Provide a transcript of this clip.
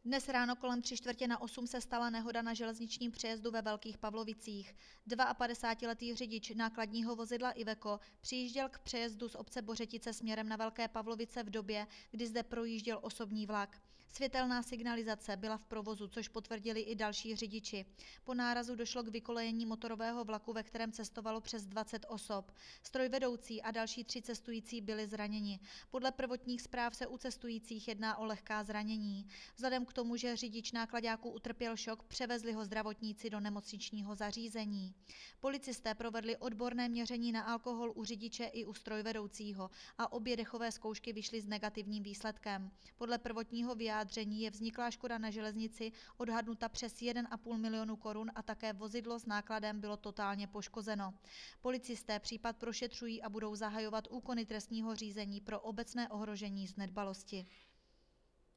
Dnes ráno kolem 7:45 se stala nehoda na železničním přejezdu ve Velkých Pavlovicích. 52letý řidič nákladního vozidla Iveco přijížděl k přejezdu z obce Bořetice směrem na Velké Pavlovice v době, kdy zde projížděl osobní vlak. Světelná signalizace byla v provozu, což potvrdili i další řidiči. Po nárazu došlo k vykolejení motorového vlaku, ve kterém cestovalo přes 20 osob. Strojvedoucí a další 3 cestující byli zraněni. Podle prvotních zpráv se u cestujících jedná o lehká zranění. Vzhledem k tomu, že řidič náklaďáku utrpěl šok, převezli ho zdravotníci do nemocničního zařízení. Policisté provedli odborné měření na alkohol u řidiče i u strojvedoucího a obě dechové zkoušky vyšly s negativním výsledkem. Podle prvotního vyjádření je vzniklá škoda na železnici odhadnuta přes 1,5 milionu korun a také vozidlo s nákladem bylo totálně poškozeno. Policisté případ prošetřují a budou zahajovat úkony trestního řízení pro obecné ohrožení z nedbalosti.